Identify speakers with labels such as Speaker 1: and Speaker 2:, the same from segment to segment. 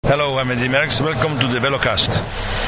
Speaker 1: Hello, I'm Eddie Merckx. Welcome to the Velocast.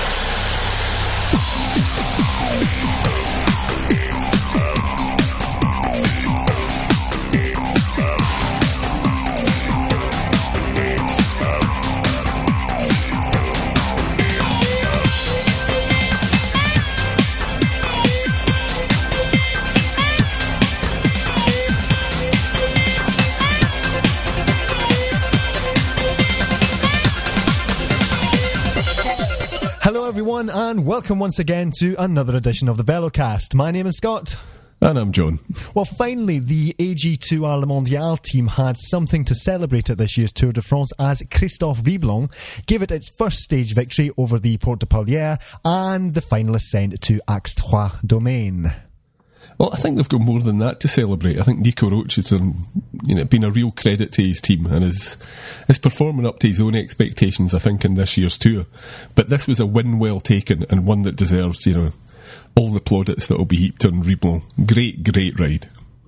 Speaker 2: Everyone, and welcome once again to another edition of the Velocast. My name is Scott.
Speaker 3: And I'm John.
Speaker 2: Well, finally, the AG2R Le Mondial team had something to celebrate at this year's Tour de France as Christophe Riblon gave it its first stage victory over the Porte de Paulière and the final ascent to Axe-Trois Domaine.
Speaker 3: Well, I think they've got more than that to celebrate. I think Nico Roche has been a real credit to his team and is performing up to his own expectations, I think, in this year's tour. But this was a win well taken and one that deserves, all the plaudits that will be heaped on Riblon. Great ride.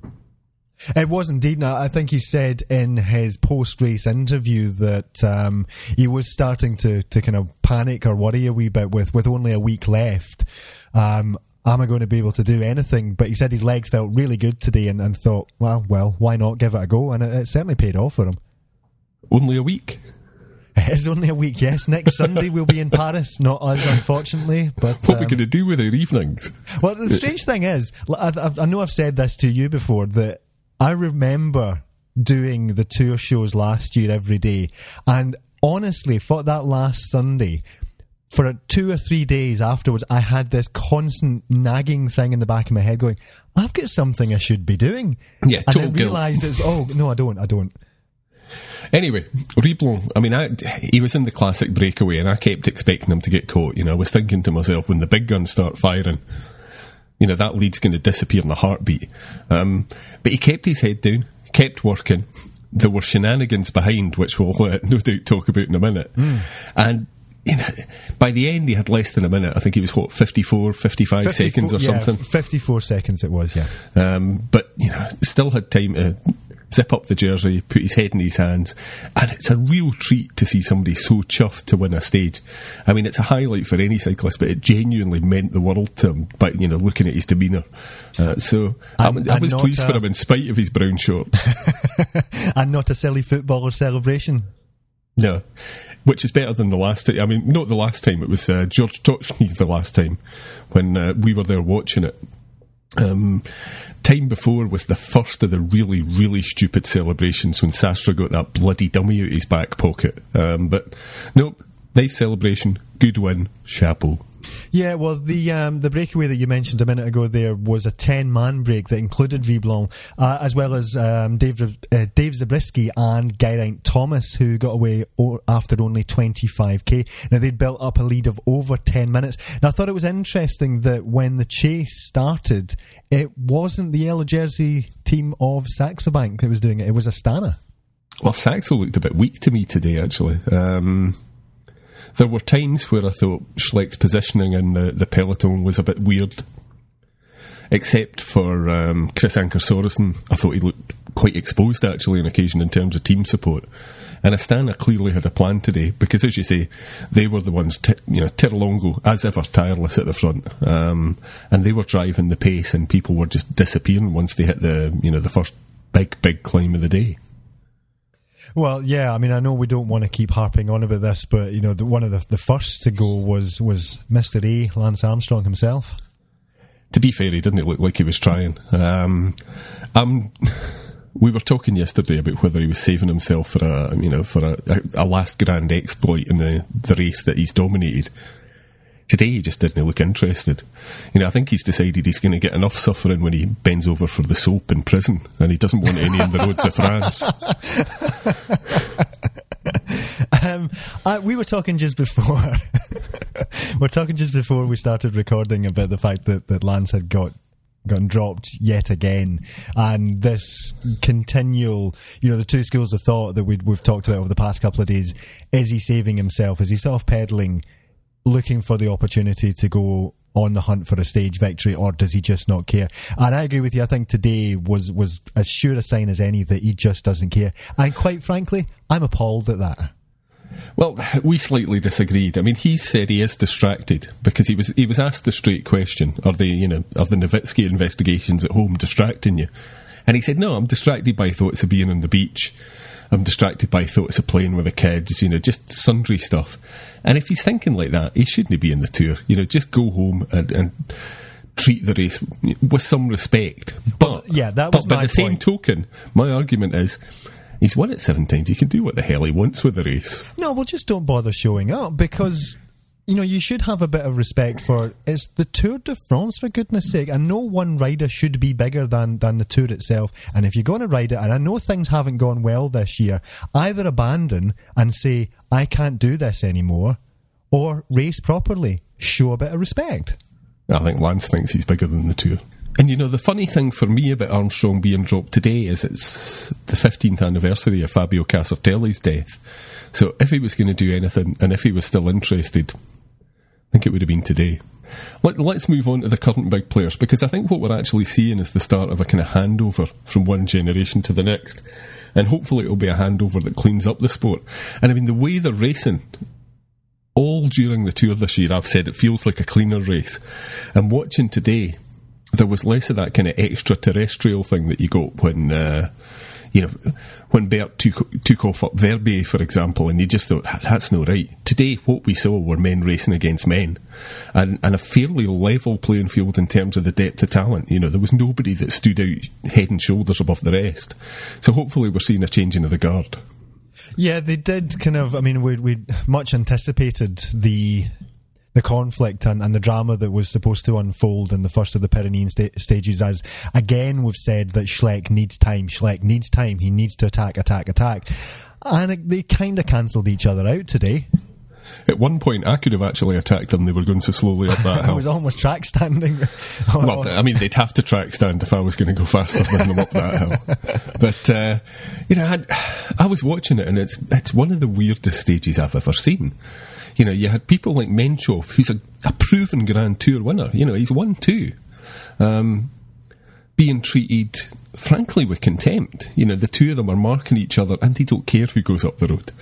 Speaker 2: It was indeed. Now, I think he said in his post-race interview that he was starting to kind of panic or worry a wee bit with only a week left. Am I going to be able to do anything? But he said his legs felt really good today and thought, well, why not give it a go? And it certainly paid off for him.
Speaker 3: Only a week?
Speaker 2: It is only a week, yes. Next Sunday we'll be in Paris. Not us, unfortunately. But
Speaker 3: what are we going to do with our evenings?
Speaker 2: Well, the strange thing is, I know I've said this to you before, that I remember doing the tour shows last year every day. And honestly, for that last Sunday, for 2 or 3 days afterwards, I had this constant nagging thing in the back of my head going, I've got something I should be doing.
Speaker 3: Yeah,
Speaker 2: and I realised no, I don't.
Speaker 3: Anyway, Riblon, he was in the classic breakaway and I kept expecting him to get caught. I was thinking to myself, when the big guns start firing, that lead's going to disappear in a heartbeat. But he kept his head down, kept working. There were shenanigans behind, which we'll no doubt talk about in a minute. And by the end he had less than a minute. I think he was 55 seconds or something.
Speaker 2: 54 seconds it was, yeah.
Speaker 3: But still had time to zip up the jersey, put his head in his hands, and it's a real treat to see somebody so chuffed to win a stage. It's a highlight for any cyclist, but it genuinely meant the world to him by looking at his demeanour. So I was pleased for him in spite of his brown shorts.
Speaker 2: And not a silly footballer celebration.
Speaker 3: No, which is better than the last time. Not the last time, it was George Tochny the last time when we were there watching it. Time before was the first of the really, really stupid celebrations when Sastre got that bloody dummy out his back pocket. But nope, nice celebration, good win, chapeau.
Speaker 2: Yeah, well, the breakaway that you mentioned a minute ago there was a 10-man break that included Riblon, as well as Dave Zabriskie and Geraint Thomas, who got away after only 25k. Now, they'd built up a lead of over 10 minutes. Now, I thought it was interesting that when the chase started, it wasn't the yellow jersey team of Saxo Bank that was doing it. It was Astana.
Speaker 3: Well, Saxo looked a bit weak to me today, actually. There were times where I thought Schleck's positioning in the peloton was a bit weird. Except for Chris Anker-Sorensen, I thought he looked quite exposed actually on occasion in terms of team support. And Astana clearly had a plan today, because as you say, they were the ones, Terlongo, as ever, tireless at the front. And they were driving the pace and people were just disappearing once they hit the first big climb of the day.
Speaker 2: Well, yeah, I know we don't want to keep harping on about this, but, one of the first to go was Mr. A, Lance Armstrong himself.
Speaker 3: To be fair, he didn't look like he was trying. We were talking yesterday about whether he was saving himself for a last grand exploit in the race that he's dominated. Today he just didn't look interested. I think he's decided he's going to get enough suffering when he bends over for the soap in prison, and he doesn't want any on the roads of France.
Speaker 2: We were talking just before. We started recording about the fact that Lance had gotten dropped yet again, and this continual, the two schools of thought that we've talked about over the past couple of days. Is he saving himself? Is he self-peddling, looking for the opportunity to go on the hunt for a stage victory, or does he just not care? And I agree with you. I think today was as sure a sign as any that he just doesn't care. And quite frankly, I'm appalled at that.
Speaker 3: Well, we slightly disagreed. I mean, he said he is distracted because he was asked the straight question: are the Nowitzki investigations at home distracting you? And he said, no, I'm distracted by thoughts of being on the beach. I'm distracted by thoughts of playing with the kids, just sundry stuff. And if he's thinking like that, he shouldn't be in the Tour. Just go home and treat the race with some respect. But
Speaker 2: that was
Speaker 3: by the same token, my argument is, he's won it 7 times. He can do what the hell he wants with the race.
Speaker 2: No, well, just don't bother showing up because, you should have a bit of respect for it's the Tour de France, for goodness sake, and no one rider should be bigger than the Tour itself. And if you're going to ride it, and I know things haven't gone well this year, either abandon and say, I can't do this anymore, or race properly. Show a bit of respect.
Speaker 3: I think Lance thinks he's bigger than the Tour. And the funny thing for me about Armstrong being dropped today is it's the 15th anniversary of Fabio Casartelli's death. So if he was going to do anything, and if he was still interested, I think it would have been today. Let's move on to the current big players, because I think what we're actually seeing is the start of a kind of handover from one generation to the next. And hopefully it'll be a handover that cleans up the sport. And I mean, the way they're racing, all during the Tour this year, I've said it feels like a cleaner race. And watching today, there was less of that kind of extraterrestrial thing that you got when Bert took off up Verbier, for example, and you just thought, that's not right. Today, what we saw were men racing against men, and a fairly level playing field in terms of the depth of talent. There was nobody that stood out head and shoulders above the rest. So hopefully we're seeing a changing of the guard.
Speaker 2: Yeah, they did kind of, we much anticipated the conflict and the drama that was supposed to unfold in the first of the Pyrenean stages, as again we've said that Schleck needs time, he needs to attack, and they kind of cancelled each other out today.
Speaker 3: At one point I could have actually attacked them. They were going so slowly up that hill.
Speaker 2: I was almost track standing.
Speaker 3: Well, they'd have to track stand if I was going to go faster than them up that hill. But I was watching it, and it's one of the weirdest stages I've ever seen. You had people like Menchov, who's a proven Grand Tour winner. He's won 2. Being treated, frankly, with contempt. The two of them are marking each other, and they don't care who goes up the road.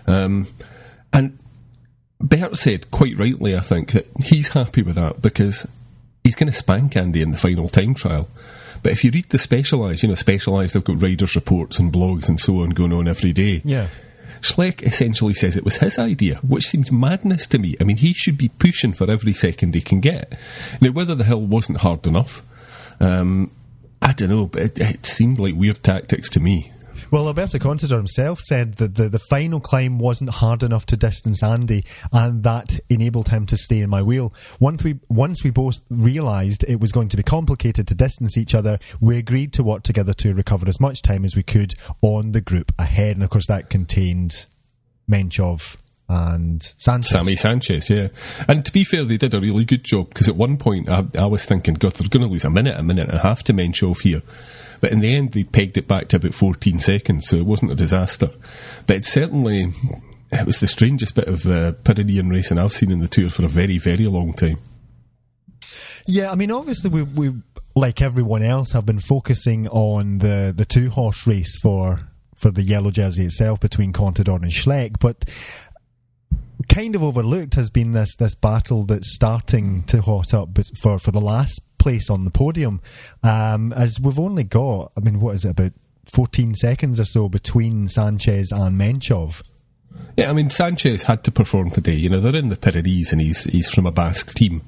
Speaker 3: And Bert said, quite rightly, I think, that he's happy with that because he's going to spank Andy in the final time trial. But if you read the Specialised, Specialised, they've got riders' reports and blogs and so on going on every day.
Speaker 2: Yeah.
Speaker 3: Schleck essentially says it was his idea, which seems madness to me. I mean, he should be pushing for every second he can get. Now, whether the hill wasn't hard enough, I don't know, but it seemed like weird tactics to me.
Speaker 2: Well, Alberto Contador himself said that the final climb wasn't hard enough to distance Andy, and that enabled him to stay in my wheel. Once we both realised it was going to be complicated to distance each other, we agreed to work together to recover as much time as we could on the group ahead. And of course that contained Menchov and Sanchez.
Speaker 3: Sammy Sanchez, yeah. And to be fair, they did a really good job, because at one point I was thinking, God, they're going to lose a minute and a half to Menchov here. But in the end, they pegged it back to about 14 seconds, so it wasn't a disaster. But it was the strangest bit of Pyrenean racing I've seen in the Tour for a very, very long time.
Speaker 2: Yeah, obviously we like everyone else, have been focusing on the 2-horse race for the yellow jersey itself between Contador and Schleck, but kind of overlooked has been this battle that's starting to hot up for the last place on the podium, as we've only got, what is it, about 14 seconds or so between Sanchez and Menchov.
Speaker 3: Yeah, Sanchez had to perform today. They're in the Pyrenees and he's from a Basque team.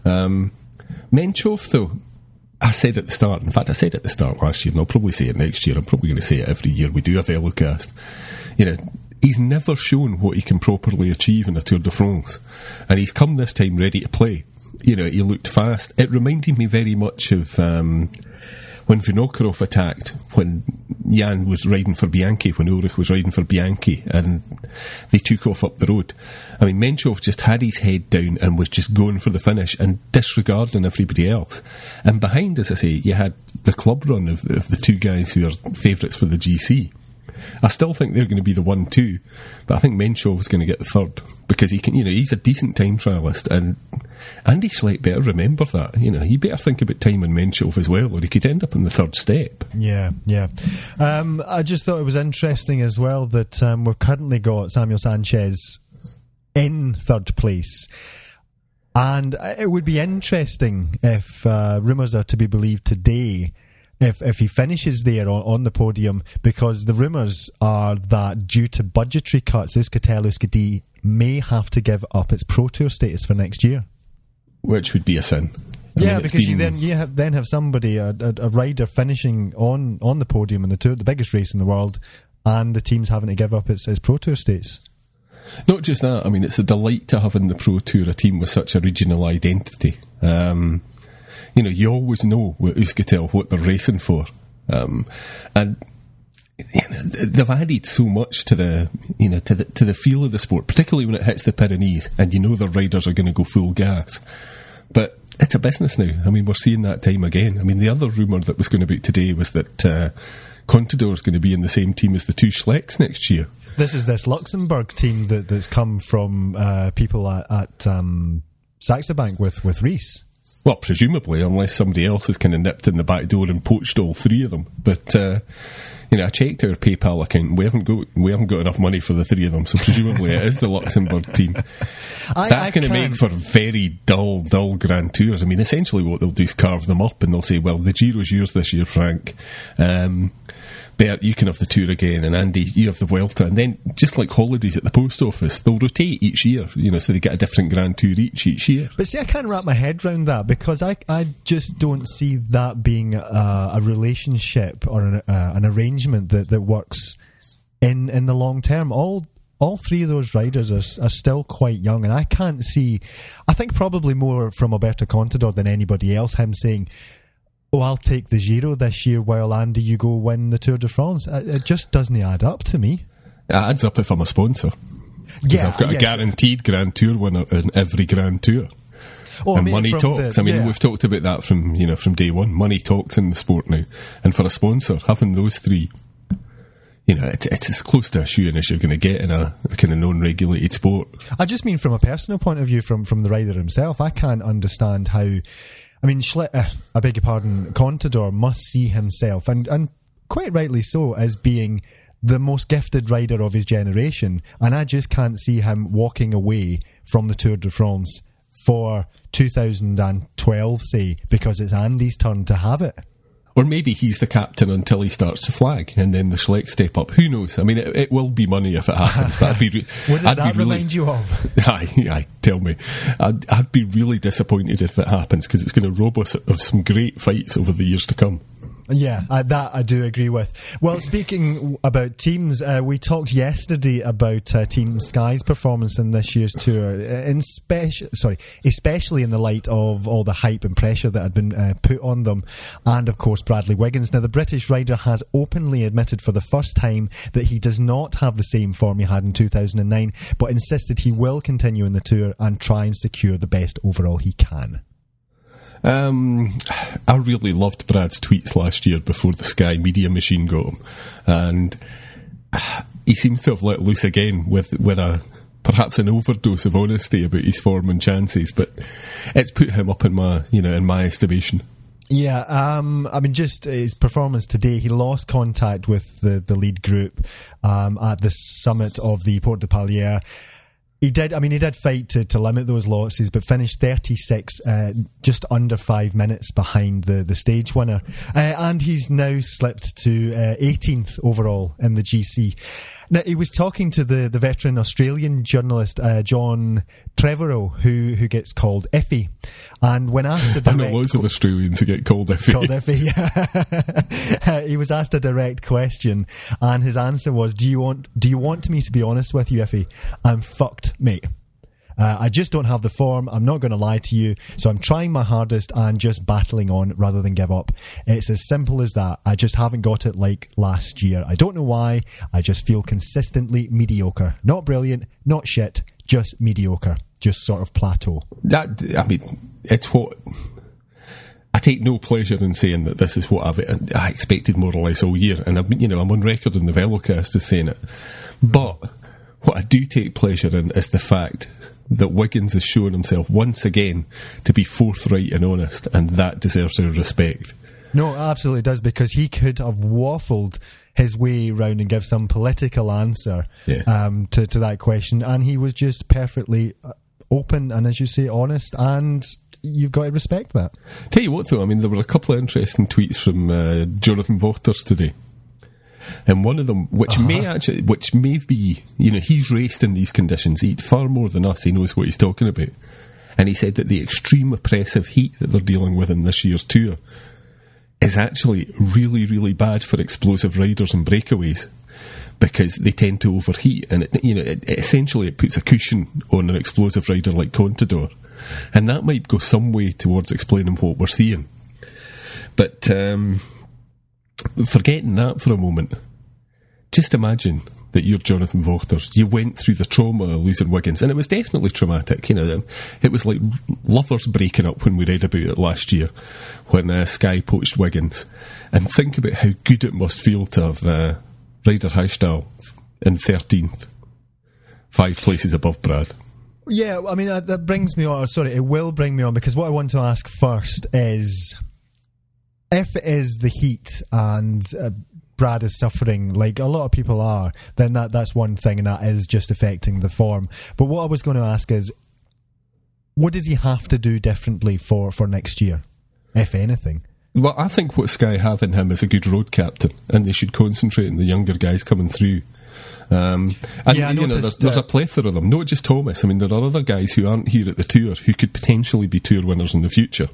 Speaker 3: Menchov, though, I said at the start, in fact I said at the start last year, and I'll probably say it next year, I'm probably going to say it every year we do a Velocast, he's never shown what he can properly achieve in a Tour de France, and he's come this time ready to play. He looked fast. It reminded me very much of when Vinokurov attacked, when Jan was riding for Bianchi, when Ulrich was riding for Bianchi, and they took off up the road. Menchov just had his head down and was just going for the finish and disregarding everybody else. And behind, as I say, you had the club run of the two guys who are favourites for the GC. I still think they're going to be the 1-2, but I think Menchov's going to get the third, because he can. He's a decent time trialist, and Andy Schleck better remember that. He better think about Tymon Menchov as well, or he could end up in the third step.
Speaker 2: Yeah. I just thought it was interesting as well that we've currently got Samuel Sanchez in third place. And it would be interesting if rumours are to be believed today, if he finishes there on the podium, because the rumours are that due to budgetary cuts, Euskaltel-Euskadi may have to give up its Pro Tour status for next year. Which
Speaker 3: would be a sin.
Speaker 2: Because you then have somebody, a rider finishing on the podium in the Tour, the biggest race in the world, and the team's having to give up its Pro Tour status.
Speaker 3: Not just that, it's a delight to have in the Pro Tour a team with such a regional identity. You always know with Euskaltel what they're racing for. And they've added so much to the feel of the sport, particularly when it hits the Pyrenees, and their riders are going to go full gas. But it's a business now. We're seeing that time again. The other rumour that was going about today was that Contador is going to be in the same team as the two Schlecks next year.
Speaker 2: This Luxembourg team that's come from people at Saxo Bank with Rees.
Speaker 3: Well, presumably, unless somebody else has kind of nipped in the back door and poached all three of them. But I checked our PayPal account. We haven't got enough money for the three of them, so presumably it is the Luxembourg team. That's going to make for very dull Grand Tours. Essentially what they'll do is carve them up, and they'll say, "Well, the Giro's yours this year, Frank. Bert, you can have the Tour again, and Andy, you have the Vuelta." And then, just like holidays at the post office, they'll rotate each year, so they get a different Grand Tour each year.
Speaker 2: But see, I can't wrap my head around that, because I just don't see that being a relationship or an arrangement that works in the long term. All three of those riders are still quite young, and I can't see, I think probably more from Alberto Contador than anybody else, him saying, "Oh, I'll take the Giro this year while Andy, you go win the Tour de France." It just doesn't add up to me.
Speaker 3: It adds up if I'm a sponsor. Because I've got a guaranteed Grand Tour winner in every Grand Tour. And money talks. We've talked about that from day one. Money talks in the sport now. And for a sponsor, having those three, it's as close to a shoe-in as you're going to get in a kind of non-regulated sport.
Speaker 2: I just mean from a personal point of view, from the rider himself, I can't understand how... I beg your pardon, Contador must see himself, and quite rightly so, as being the most gifted rider of his generation, and I just can't see him walking away from the Tour de France for 2012, say, because it's Andy's turn to have it.
Speaker 3: Or maybe he's the captain until he starts to flag, and then the Schleck step up. Who knows? it will be money if it happens. But
Speaker 2: what does that remind you of?
Speaker 3: Aye, tell me. I'd be really disappointed if it happens, because it's going to rob us of some great fights over the years to come.
Speaker 2: Yeah, that I do agree with. Well, speaking about teams, we talked yesterday about Team Sky's performance in this year's tour, especially in the light of all the hype and pressure that had been put on them, and of course Bradley Wiggins. Now, the British rider has openly admitted for the first time that he does not have the same form he had in 2009, but insisted he will continue in the tour and try and secure the best overall he can.
Speaker 3: I really loved Brad's tweets last year before the Sky media machine got him, and he seems to have let loose again with perhaps an overdose of honesty about his form and chances, but it's put him up in my estimation.
Speaker 2: Yeah, just his performance today, he lost contact with the lead group at the summit of the Port de Palier. He did fight to limit those losses, but finished 36, just under 5 minutes behind the stage winner. And he's now slipped to 18th overall in the GC. Now, he was talking to the veteran Australian journalist, John Trevorrow, who gets called Iffy. And when asked the direct...
Speaker 3: I know loads of Australians who get called Iffy.
Speaker 2: Yeah. He was asked a direct question, and his answer was, do you want me to be honest with you, Iffy? I'm fucked, mate. I just don't have the form. I'm not going to lie to you. So I'm trying my hardest and just battling on rather than give up. It's as simple as that. I just haven't got it like last year. I don't know why. I just feel consistently mediocre. Not brilliant, not shit, just mediocre. Just sort of plateau.
Speaker 3: It's what... I take no pleasure in saying that this is what I expected more or less all year. And I'm on record in the Velocast as saying it. But what I do take pleasure in is the fact that Wiggins has shown himself once again to be forthright and honest, and that deserves our respect.
Speaker 2: No, it absolutely does, because he could have waffled his way round and give some political answer to that question, and he was just perfectly open and, as you say, honest, and you've got to respect that.
Speaker 3: Tell you what, though, I mean, there were a couple of interesting tweets from Jonathan Vaughters today. And one of them, which may be, he's raced in these conditions. He far more than us. He knows what he's talking about. And he said that the extreme oppressive heat that they're dealing with in this year's tour is actually really, really bad for explosive riders and breakaways, because they tend to overheat, and it essentially puts a cushion on an explosive rider like Contador, and that might go some way towards explaining what we're seeing. But forgetting that for a moment, just imagine that you're Jonathan Vaughters. You went through the trauma of losing Wiggins, and it was definitely traumatic. It was like lovers breaking up when we read about it last year, when Sky poached Wiggins. And think about how good it must feel to have Ryder Hagestad in 13th, 5 places above Brad.
Speaker 2: Yeah, I mean, that brings me on. Sorry, it will bring me on, because what I want to ask first is, if it is the heat and Brad is suffering like a lot of people are, then that's one thing, and that is just affecting the form. But what I was going to ask is, what does he have to do differently for next year, if anything?
Speaker 3: Well, I think what Sky have in him is a good road captain, and they should concentrate on the younger guys coming through. There's a plethora of them, not just Thomas. I mean, there are other guys who aren't here at the tour who could potentially be tour winners in the future.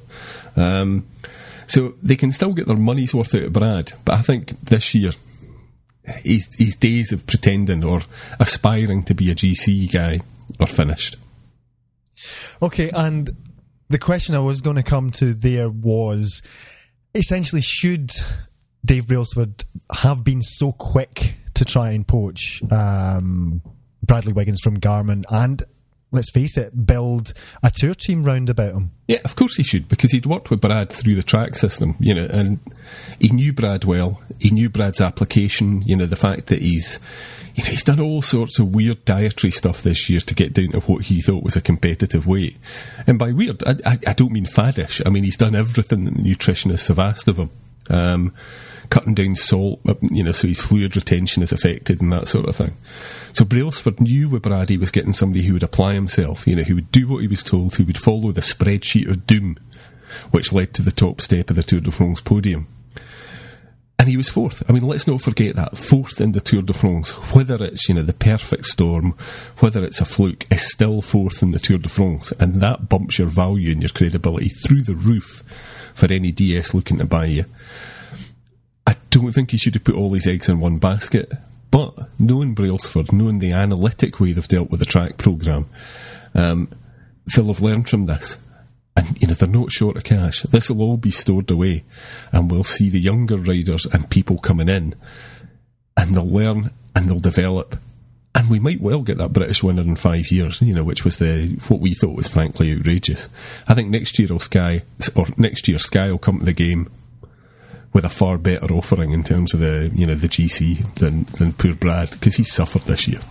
Speaker 3: So they can still get their money's worth out of Brad, but I think this year his days of pretending or aspiring to be a GC guy are finished.
Speaker 2: Okay, and the question I was going to come to there was, essentially, should Dave Brailsford have been so quick to try and poach Bradley Wiggins from Garmin and, let's face it, build a tour team round about him?
Speaker 3: Yeah, of course he should, because he'd worked with Brad through the track system, and he knew Brad well. He knew Brad's application, the fact that he's done all sorts of weird dietary stuff this year to get down to what he thought was a competitive weight. And by weird, I don't mean faddish. I mean, he's done everything that the nutritionists have asked of him. Cutting down salt, so his fluid retention is affected and that sort of thing. So Brailsford knew with Brad he was getting somebody who would apply himself, who would do what he was told, who would follow the spreadsheet of doom, which led to the top step of the Tour de France podium. And he was 4th. I mean, let's not forget that. 4th in the Tour de France. Whether it's, the perfect storm, whether it's a fluke, is still 4th in the Tour de France. And that bumps your value and your credibility through the roof for any DS looking to buy you. I don't think he should have put all his eggs in one basket, but knowing Brailsford, knowing the analytic way they've dealt with the track programme, they'll have learned from this. And, they're not short of cash. This will all be stored away, and we'll see the younger riders and people coming in, and they'll learn and they'll develop. And we might well get that British winner in 5 years, which was what we thought was frankly outrageous. I think next year Sky will come to the game with a far better offering in terms of the GC than poor Brad, because he's suffered this year.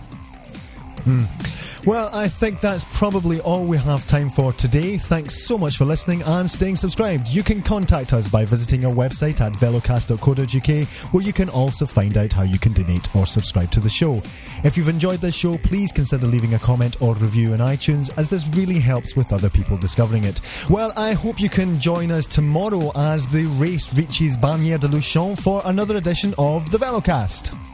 Speaker 2: Well, I think that's probably all we have time for today. Thanks so much for listening and staying subscribed. You can contact us by visiting our website at velocast.co.uk, where you can also find out how you can donate or subscribe to the show. If you've enjoyed this show, please consider leaving a comment or review in iTunes, as this really helps with other people discovering it. Well, I hope you can join us tomorrow as the race reaches Bagnères de Luchon for another edition of the Velocast.